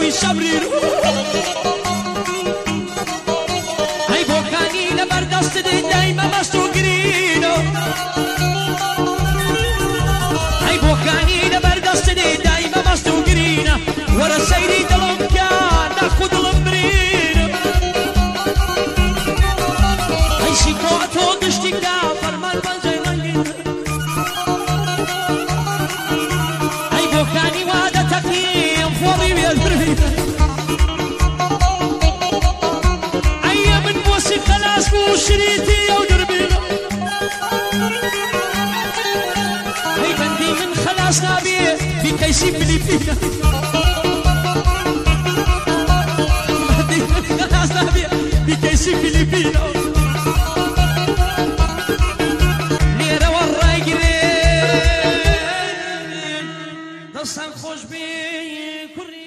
شبرير هاي بوكاني لبردست دايما مستوقرينو هاي بوكاني لبردست دايما مستوقرينا ورا سيري دلم كان ناخد الامرين هاي شيكواتو قشتك دا فرمان بنزي منجين هاي بوكاني وادا تقييم فوري ويزبرين ايام نبوسي خلاص مو شريتي او دربينا هاي بندي من خلاص نابي بكيسي فيليبينا بندي من خلاص نابي بكيسي فيليبينا ليرة ورا يقرين نصا خوش بي كوري